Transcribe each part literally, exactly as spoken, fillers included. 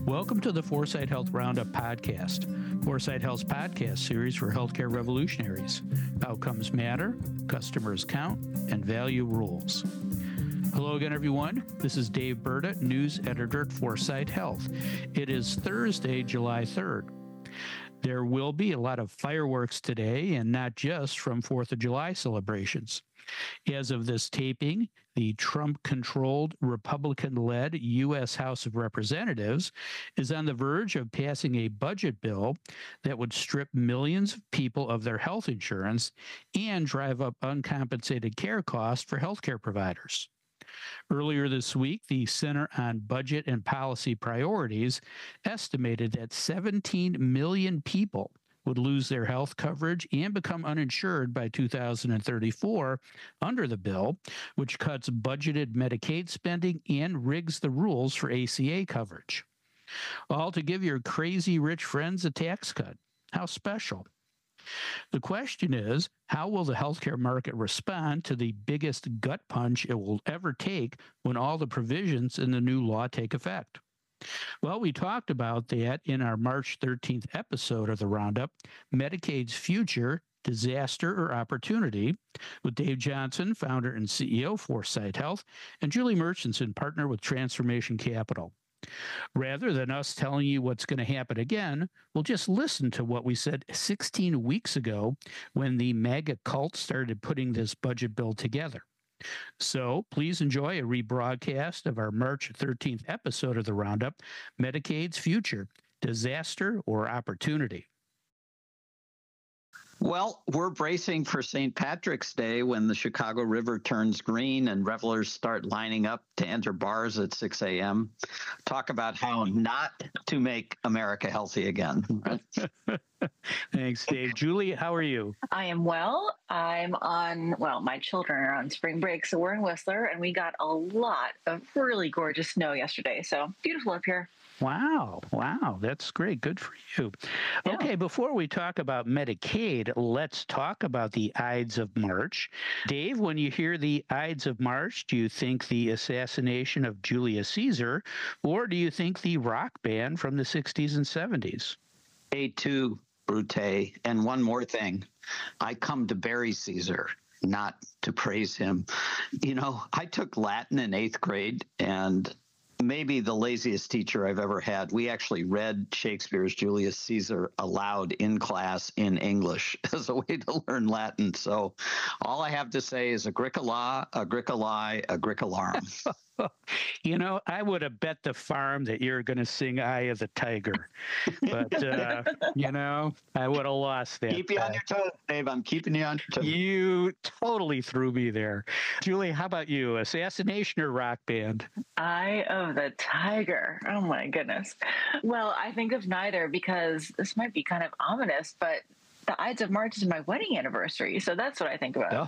Welcome to the Foresight Health Roundup podcast, Foresight Health's podcast series for healthcare revolutionaries. Outcomes matter, customers count, and value rules. Hello again, everyone. This is Dave Burda, news editor at Foresight Health. It is Thursday, July third. There will be a lot of fireworks today, and not just from fourth of July celebrations. As of this taping, the Trump-controlled, Republican-led U S House of Representatives is on the verge of passing a budget bill that would strip millions of people of their health insurance and drive up uncompensated care costs for healthcare providers. Earlier this week, the Center on Budget and Policy Priorities estimated that seventeen million people would lose their health coverage and become uninsured by two thousand thirty-four under the bill, which cuts budgeted Medicaid spending and rigs the rules for A C A coverage. All to give your crazy rich friends a tax cut. How special? The question is, how will the healthcare market respond to the biggest gut punch it will ever take when all the provisions in the new law take effect? Well, we talked about that in our March thirteenth episode of the Roundup, Medicaid's Future, Disaster or Opportunity, with Dave Johnson, founder and C E O of Foresight Health, and Julie Murchison, partner with Transformation Capital. Rather than us telling you what's going to happen again, we'll just listen to what we said sixteen weeks ago when the MAGA cult started putting this budget bill together. So please enjoy a rebroadcast of our March thirteenth episode of the Roundup, Medicaid's Future, Disaster or Opportunity. Well, we're bracing for Saint Patrick's Day when the Chicago River turns green and revelers start lining up to enter bars at six a.m. Talk about how not to make America healthy again. Thanks, Dave. Julie, how are you? I am well. I'm on, well, my children are on spring break, so we're in Whistler, and we got a lot of really gorgeous snow yesterday. So beautiful up here. Wow. Wow. That's great. Good for you. Yeah. Okay, before we talk about Medicaid, let's talk about the Ides of March. Dave, when you hear the Ides of March, do you think the assassination of Julius Caesar, or do you think the rock band from the sixties and seventies? A two, Brute. And one more thing. I come to bury Caesar, not to praise him. You know, I took Latin in eighth grade, and maybe the laziest teacher I've ever had. We actually read Shakespeare's Julius Caesar aloud in class in English as a way to learn Latin. So all I have to say is Agricola, Agricolae, Agricolarum. You know, I would have bet the farm that you're going to sing Eye of the Tiger. But, uh, you know, I would have lost that. Keep you on your toes, Dave. I'm keeping you on your toes. You totally threw me there. Julie, how about you? Assassination or rock band? Eye of the Tiger. Oh, my goodness. Well, I think of neither because this might be kind of ominous, but the Ides of March is my wedding anniversary, so that's what I think about.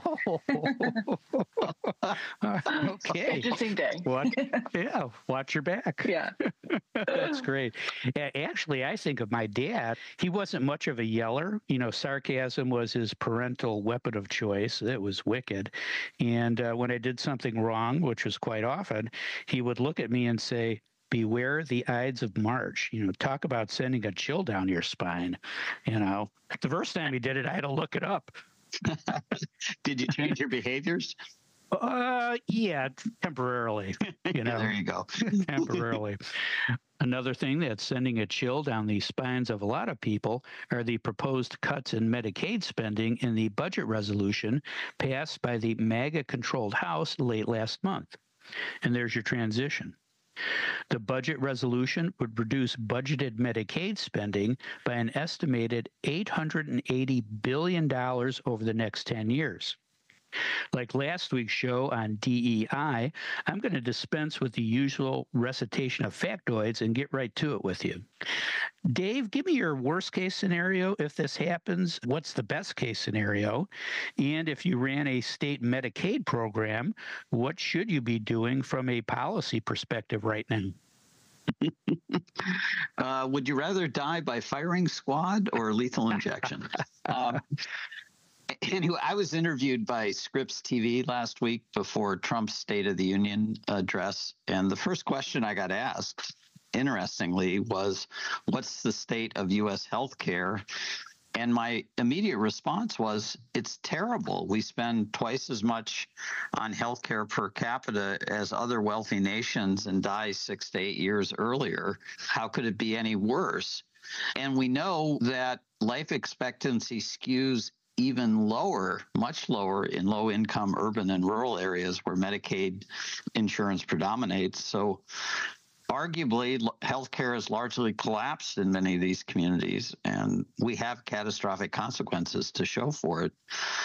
Oh, okay. Interesting day. What? Yeah, watch your back. Yeah. That's great. Actually, I think of my dad. He wasn't much of a yeller. You know, sarcasm was his parental weapon of choice. It was wicked. And uh, when I did something wrong, which was quite often, he would look at me and say, "Beware the Ides of March." You know, talk about sending a chill down your spine. You know, the first time he did it, I had to look it up. Did you change your behaviors? Uh, yeah, temporarily. You know, there you go. temporarily. Another thing that's sending a chill down the spines of a lot of people are the proposed cuts in Medicaid spending in the budget resolution passed by the MAGA-controlled House late last month. And there's your transition. The budget resolution would reduce budgeted Medicaid spending by an estimated eight hundred eighty billion dollars over the next ten years. Like last week's show on D E I, I'm going to dispense with the usual recitation of factoids and get right to it with you. Dave, give me your worst case scenario if this happens. What's the best case scenario? And if you ran a state Medicaid program, what should you be doing from a policy perspective right now? uh, would you rather die by firing squad or lethal injection? um, Anyway, I was interviewed by Scripps T V last week before Trump's State of the Union address, and the first question I got asked interestingly, was what's the state of U S healthcare? And my immediate response was, it's terrible. We spend twice as much on healthcare per capita as other wealthy nations and die six to eight years earlier. How could it be any worse? And we know that life expectancy skews even lower, much lower in low-income urban and rural areas where Medicaid insurance predominates. So arguably, healthcare has largely collapsed in many of these communities, and we have catastrophic consequences to show for it.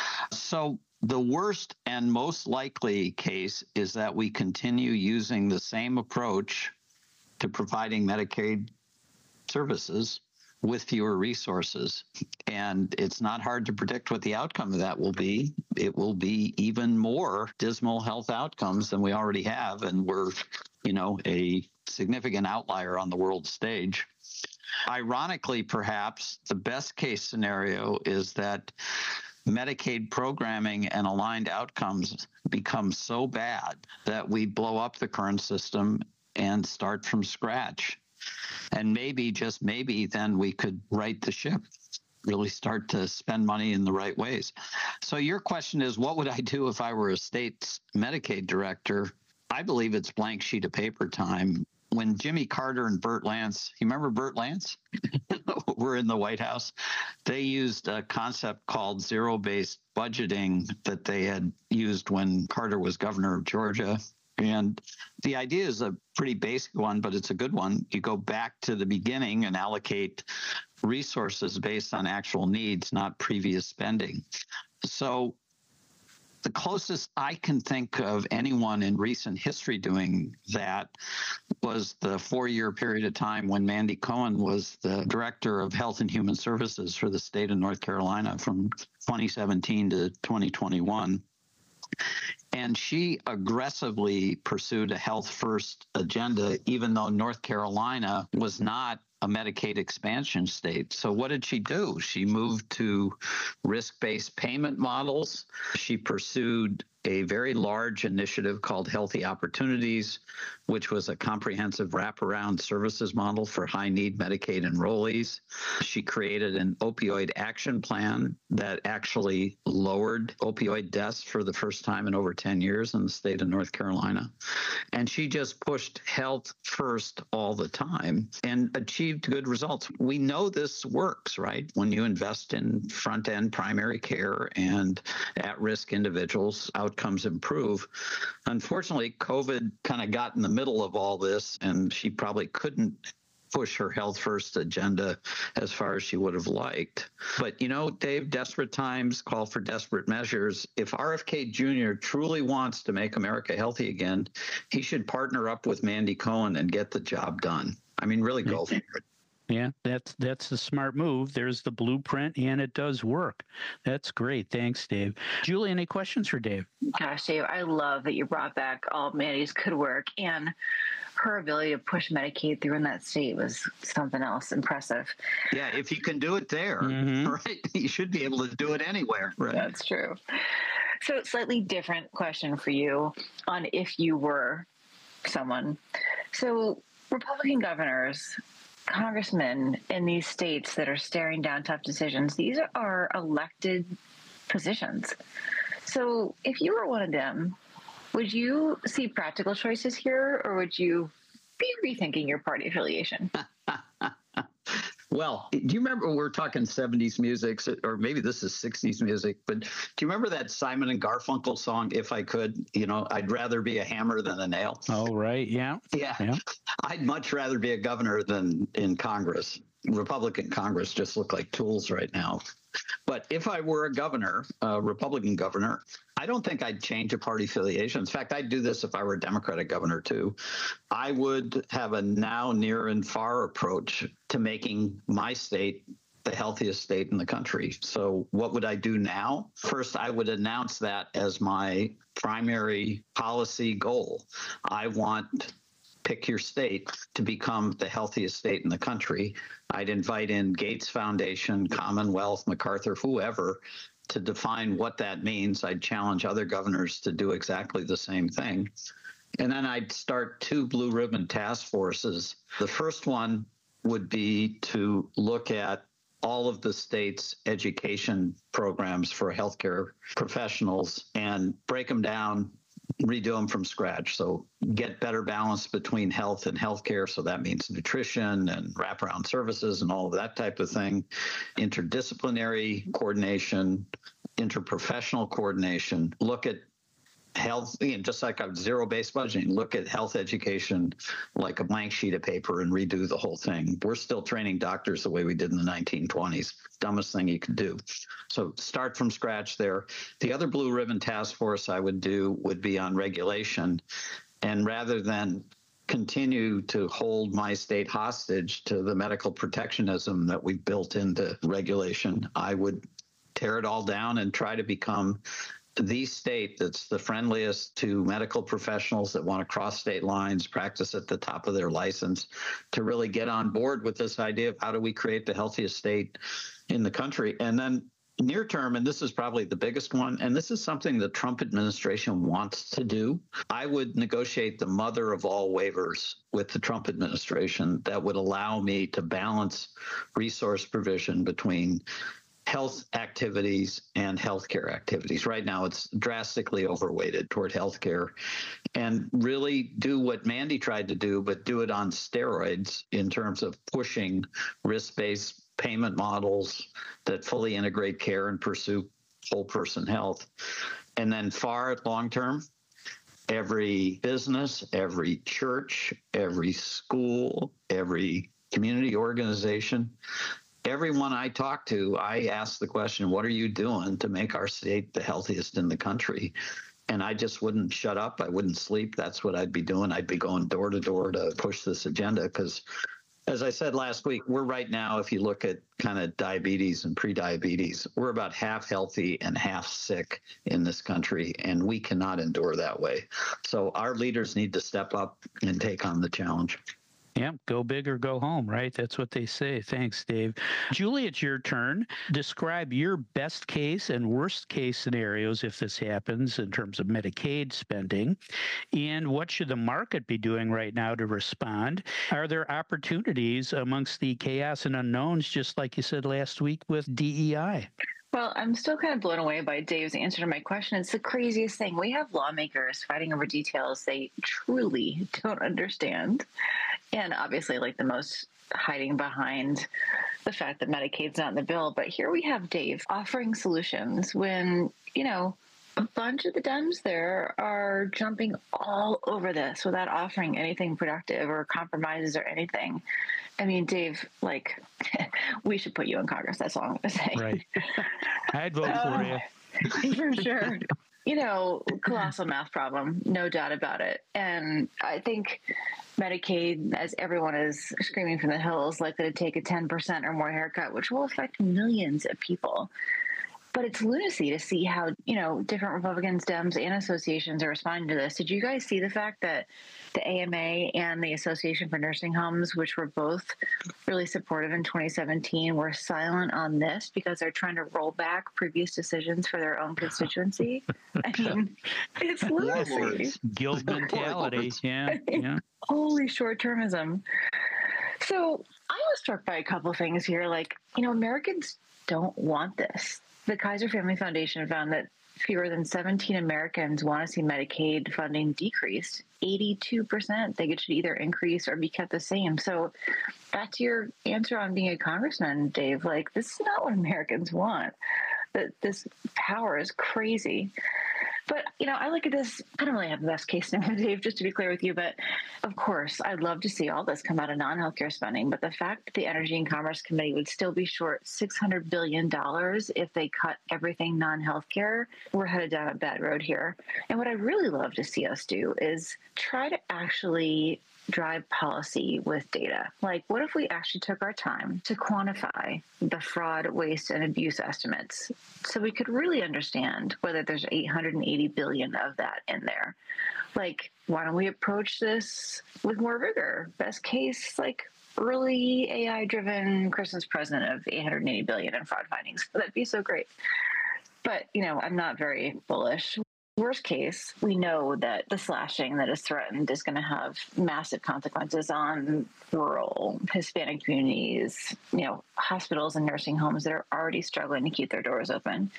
So the worst and most likely case is that we continue using the same approach to providing Medicaid services with fewer resources. And it's not hard to predict what the outcome of that will be. It will be even more dismal health outcomes than we already have. And we're, you know, a significant outlier on the world stage. Ironically, perhaps, the best case scenario is that Medicaid programming and aligned outcomes become so bad that we blow up the current system and start from scratch. And maybe, just maybe, then we could right the ship, really start to spend money in the right ways. So your question is, what would I do if I were a state's Medicaid director? I believe it's blank sheet of paper time. When Jimmy Carter and Burt Lance, you remember Burt Lance? Were in the White House. They used a concept called zero-based budgeting that they had used when Carter was governor of Georgia. And the idea is a pretty basic one, but it's a good one. You go back to the beginning and allocate resources based on actual needs, not previous spending. So the closest I can think of anyone in recent history doing that was the four-year period of time when Mandy Cohen was the director of Health and Human Services for the state of North Carolina from twenty seventeen to twenty twenty-one. And she aggressively pursued a health first agenda, even though North Carolina was not a Medicaid expansion state. So what did she do? She moved to risk-based payment models. She pursued a very large initiative called Healthy Opportunities, which was a comprehensive wraparound services model for high-need Medicaid enrollees. She created an opioid action plan that actually lowered opioid deaths for the first time in over ten years in the state of North Carolina. And she just pushed health first all the time and achieved good results. We know this works, right? When you invest in front-end primary care and at-risk individuals, outcomes improve. Unfortunately, COVID kind of got in the middle of all this, and she probably couldn't push her health first agenda as far as she would have liked. But, you know, Dave, desperate times call for desperate measures. If R F K Junior truly wants to make America healthy again, he should partner up with Mandy Cohen and get the job done. I mean, really go for it. Yeah, that's that's the smart move. There's the blueprint, and it does work. That's great. Thanks, Dave. Julie, any questions for Dave? Gosh, Dave, I love that you brought back all of Mandy's good work, and her ability to push Medicaid through in that state was something else impressive. Yeah, if you can do it there, mm-hmm. right, you should be able to do it anywhere. Right? That's true. So, slightly different question for you on if you were someone. So, Republican governors, congressmen in these states that are staring down tough decisions, these are elected positions. So if you were one of them, would you see practical choices here, or would you be rethinking your party affiliation? Well, do you remember we were talking seventies music, or maybe this is sixties music, but do you remember that Simon and Garfunkel song, If I Could? You know, I'd rather be a hammer than a nail. Oh, right. Yeah. Yeah. yeah. I'd much rather be a governor than in Congress. Republican Congress just look like tools right now. But if I were a governor, a Republican governor, I don't think I'd change a party affiliation. In fact, I'd do this if I were a Democratic governor, too. I would have a now, near, and far approach to making my state the healthiest state in the country. So what would I do now? First, I would announce that as my primary policy goal. I want pick your state to become the healthiest state in the country. I'd invite in Gates Foundation, Commonwealth, MacArthur, whoever, to define what that means. I'd challenge other governors to do exactly the same thing. And then I'd start two blue ribbon task forces. The first one would be to look at all of the state's education programs for healthcare professionals and break them down, redo them from scratch. So get better balance between health and healthcare. So that means nutrition and wraparound services and all of that type of thing, interdisciplinary coordination, interprofessional coordination, look at health, you know, just like a zero-based budgeting, look at health education like a blank sheet of paper and redo the whole thing. We're still training doctors the way we did in the nineteen twenties. Dumbest thing you could do. So start from scratch there. The other blue ribbon task force I would do would be on regulation. And rather than continue to hold my state hostage to the medical protectionism that we've built into regulation, I would tear it all down and try to become the state that's the friendliest to medical professionals that want to cross state lines, practice at the top of their license, to really get on board with this idea of how do we create the healthiest state in the country. And then near term, and this is probably the biggest one, and this is something the Trump administration wants to do, I would negotiate the mother of all waivers with the Trump administration that would allow me to balance resource provision between health activities and healthcare activities. Right now, it's drastically overweighted toward healthcare, and really do what Mandy tried to do, but do it on steroids in terms of pushing risk-based payment models that fully integrate care and pursue whole person health. And then far long term, every business, every church, every school, every community organization, everyone I talk to, I ask the question, what are you doing to make our state the healthiest in the country? And I just wouldn't shut up. I wouldn't sleep. That's what I'd be doing. I'd be going door to door to push this agenda because, as I said last week, we're right now, if you look at kind of diabetes and prediabetes, we're about half healthy and half sick in this country, and we cannot endure that way. So our leaders need to step up and take on the challenge. Yeah, go big or go home, right? That's what they say. Thanks, Dave. Julie, it's your turn. Describe your best case and worst case scenarios if this happens in terms of Medicaid spending. And what should the market be doing right now to respond? Are there opportunities amongst the chaos and unknowns, just like you said last week with D E I? Well, I'm still kind of blown away by Dave's answer to my question. It's the craziest thing. We have lawmakers fighting over details they truly don't understand. And obviously, like the most hiding behind the fact that Medicaid's not in the bill. But here we have Dave offering solutions when, you know, a bunch of the Dems there are jumping all over this without offering anything productive or compromises or anything. I mean, Dave, like, we should put you in Congress. That's all I'm going to say. Right. I'd vote for you. For sure. You know, colossal math problem, no doubt about it. And I think Medicaid, as everyone is screaming from the hills, likely to take a ten percent or more haircut, which will affect millions of people. But it's lunacy to see how, you know, different Republicans, Dems, and associations are responding to this. Did you guys see the fact that the A M A and the Association for Nursing Homes, which were both really supportive in twenty seventeen, were silent on this because they're trying to roll back previous decisions for their own constituency? I mean, it's lunacy. Guild mentality. Yeah, yeah. Holy short-termism. So I was struck by a couple things here. Like, you know, Americans don't want this. The Kaiser Family Foundation found that fewer than seventeen Americans want to see Medicaid funding decreased. eighty-two percent think it should either increase or be kept the same. So back to your answer on being a congressman, Dave, like, this is not what Americans want. That this power is crazy. But, you know, I look at this, I don't really have the best case scenario, Dave, just to be clear with you. But of course, I'd love to see all this come out of non-healthcare spending. But the fact that the Energy and Commerce Committee would still be short six hundred billion dollars if they cut everything non-healthcare, we're headed down a bad road here. And what I'd really love to see us do is try to actually drive policy with data. Like, what if we actually took our time to quantify the fraud, waste, and abuse estimates so we could really understand whether there's eight hundred eighty billion of that in there? Like, why don't we approach this with more rigor? Best case, like, early A I-driven Christmas present of eight hundred eighty billion in fraud findings. That'd be so great. But, you know, I'm not very bullish. worst case, we know that the slashing that is threatened is going to have massive consequences on rural Hispanic communities, you know, hospitals and nursing homes that are already struggling to keep their doors open.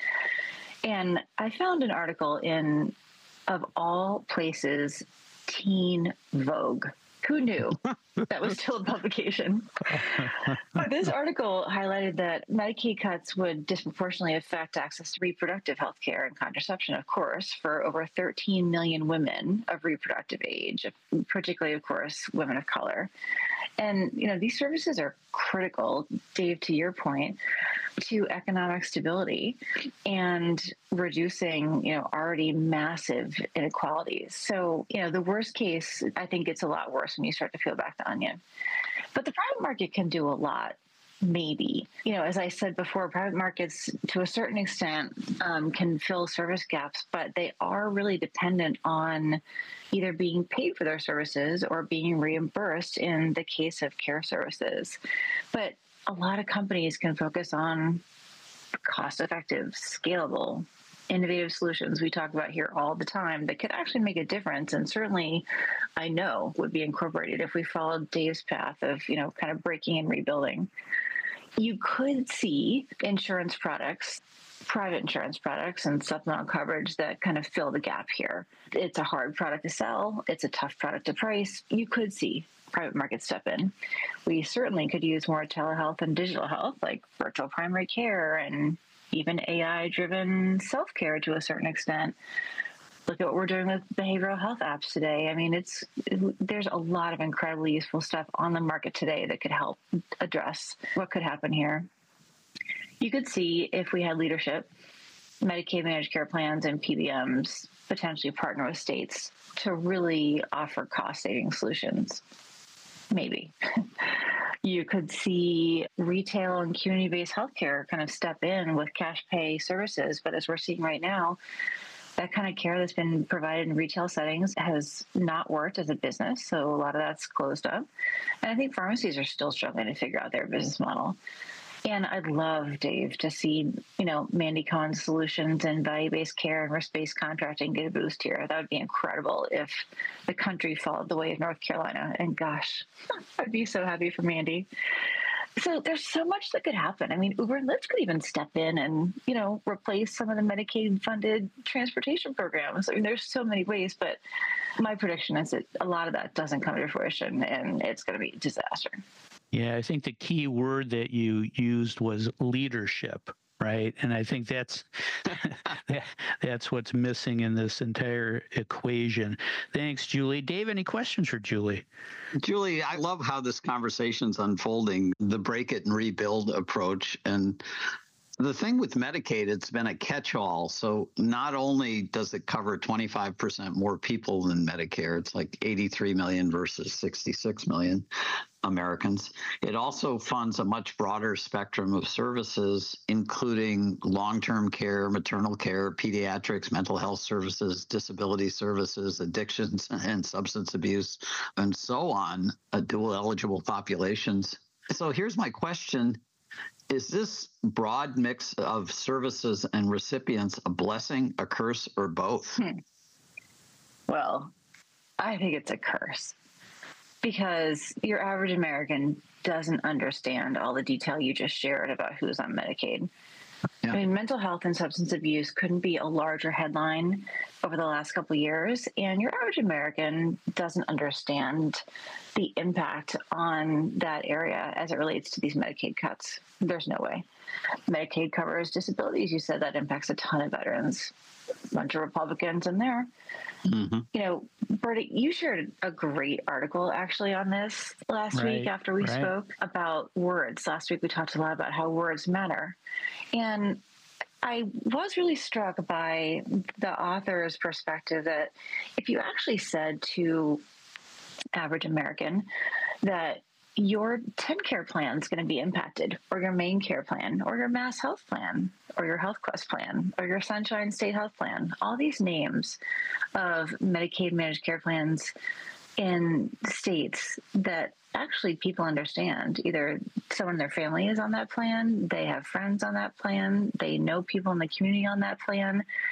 And I found an article in, of all places, Teen Vogue. Who knew that was still a publication? But this article highlighted that Medicaid cuts would disproportionately affect access to reproductive health care and contraception, of course, for over thirteen million women of reproductive age, particularly, of course, women of color. And, you know, these services are critical, Dave, to your point, to economic stability and reducing, you know, already massive inequalities. So, you know, the worst case, I think it's a lot worse when you start to peel back the onion. But the private market can do a lot. Maybe. You know, as I said before, private markets to a certain extent um, can fill service gaps, but they are really dependent on either being paid for their services or being reimbursed in the case of care services. But a lot of companies can focus on cost-effective, scalable, innovative solutions we talk about here all the time that could actually make a difference, and certainly I know would be incorporated if we followed Dave's path of, you know, kind of breaking and rebuilding. You could see insurance products, private insurance products and supplemental coverage that kind of fill the gap here. It's a hard product to sell. It's a tough product to price. You could see private markets step in. We certainly could use more telehealth and digital health, like virtual primary care and even A I-driven self-care to a certain extent. Look at what we're doing with behavioral health apps today. I mean, it's there's a lot of incredibly useful stuff on the market today that could help address what could happen here. You could see, if we had leadership, Medicaid managed care plans and P B Ms potentially partner with states to really offer cost-saving solutions. Maybe. You could see retail and community-based healthcare kind of step in with cash pay services. But as we're seeing right now, that kind of care that's been provided in retail settings has not worked as a business. So a lot of that's closed up. And I think pharmacies are still struggling to figure out their business model. And I'd love, Dave, to see, you know, Mandy Cohen's solutions and value-based care and risk-based contracting get a boost here. That would be incredible if the country followed the way of North Carolina. And gosh, I'd be so happy for Mandy. So there's so much that could happen. I mean, Uber and Lyft could even step in and, you know, replace some of the Medicaid-funded transportation programs. I mean, there's so many ways, but my prediction is that a lot of that doesn't come to fruition, and it's going to be a disaster. Yeah, I think the key word that you used was leadership, right? And I think that's that's what's missing in this entire equation. Thanks, Julie. Dave, any questions for Julie? Julie, I love how this conversation's unfolding, the break it and rebuild approach. And the thing with Medicaid, it's been a catch-all. So not only does it cover twenty-five percent more people than Medicare, it's like eighty-three million versus sixty-six million Americans. It also funds a much broader spectrum of services, including long-term care, maternal care, pediatrics, mental health services, disability services, addictions and substance abuse, and so on, uh, dual eligible populations. So here's my question. Is this broad mix of services and recipients a blessing, a curse, or both? Hmm. Well, I think it's a curse, because your average American doesn't understand all the detail you just shared about who's on Medicaid. Yeah. I mean, mental health and substance abuse couldn't be a larger headline over the last couple of years, and your average American doesn't understand the impact on that area as it relates to these Medicaid cuts. There's no way. Medicaid covers disabilities. You said that impacts a ton of veterans. A bunch of Republicans in there. Mm-hmm. You know, Bertie, you shared a great article actually on this last right, week after we right. spoke about words. Last week we talked a lot about how words matter. And I was really struck by the author's perspective that if you actually said to average American that your TennCare plan is going to be impacted, or your main care plan, or your Mass Health plan, or your HealthQuest plan, or your Sunshine State Health plan, all these names of Medicaid managed care plans in states that actually people understand. Either someone in their family is on that plan, they have friends on that plan, they know people in the community on that plan.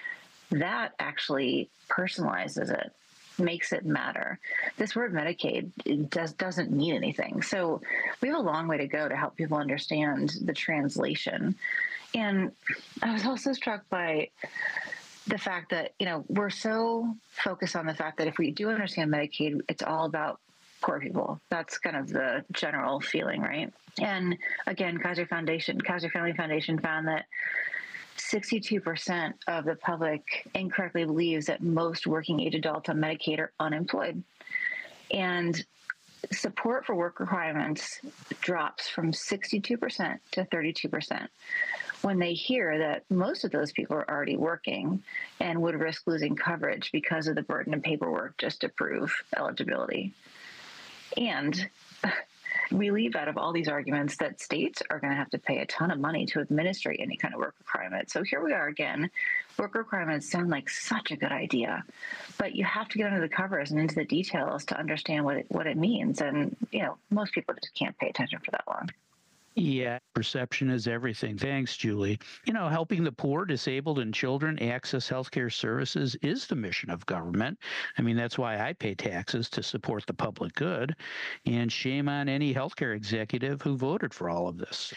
that actually personalizes it, makes it matter. This word Medicaid, it does, doesn't mean anything. So we have a long way to go to help people understand the translation. And I was also struck by the fact that, you know, we're so focused on the fact that if we do understand Medicaid, it's all about poor people. That's kind of the general feeling, right? And again, Kaiser Foundation, Kaiser Family Foundation found that sixty-two percent of the public incorrectly believes that most working age adults on Medicaid are unemployed. And support for work requirements drops from sixty-two percent to thirty-two percent when they hear that most of those people are already working and would risk losing coverage because of the burden of paperwork just to prove eligibility. And we leave out of all these arguments that states are going to have to pay a ton of money to administrate any kind of work requirement. So here we are again. Work requirements sound like such a good idea, but you have to get under the covers and into the details to understand what it, what it means. And, you know, most people just can't pay attention for that long. Yeah, perception is everything. Thanks, Julie. You know, helping the poor, disabled, and children access healthcare services is the mission of government. I mean, that's why I pay taxes, to support the public good. And shame on any healthcare executive who voted for all of this.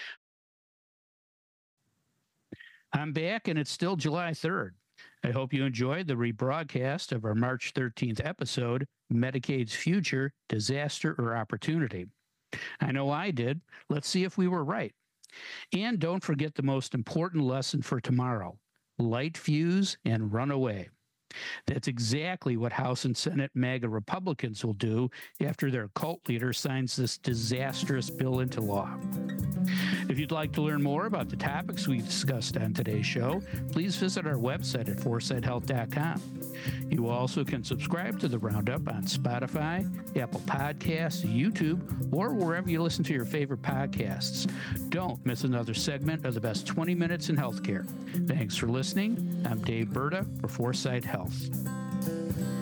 I'm back, and it's still July third. I hope you enjoyed the rebroadcast of our March thirteenth episode, Medicaid's Future, Disaster or Opportunity. I know I did. Let's see if we were right. And don't forget the most important lesson for tomorrow: light fuse and run away. That's exactly what House and Senate MAGA Republicans will do after their cult leader signs this disastrous bill into law. If you'd like to learn more about the topics we discussed on today's show, please visit our website at foresight health dot com. You also can subscribe to the Roundup on Spotify, Apple Podcasts, YouTube, or wherever you listen to your favorite podcasts. Don't miss another segment of the best twenty minutes in healthcare. Thanks for listening. I'm Dave Berta for Foresight Health.